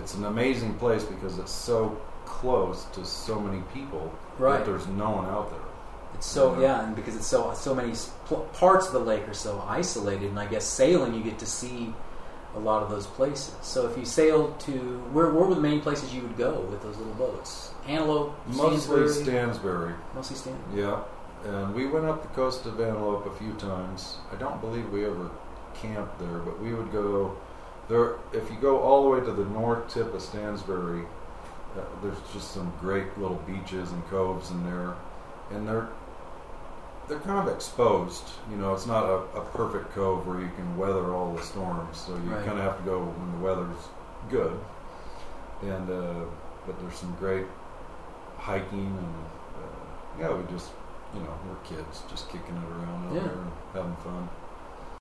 it's an amazing place because it's so close to so many people that there's no one out there. It's so and because it's so many parts of the lake are so isolated, and I guess sailing you get to see a lot of those places. So if you sailed to where were the main places you would go with those little boats? Antelope, mostly Stansbury. Mostly Stansbury. Yeah, and we went up the coast of Antelope a few times. I don't believe we ever camped there, but we would go there. If you go all the way to the north tip of Stansbury, there's just some great little beaches and coves in there, and they're kind of exposed. You know, it's not a perfect cove where you can weather all the storms, so you kind of have to go when the weather's good. And but there's some great hiking, and we just, we're kids just kicking it around out there and having fun.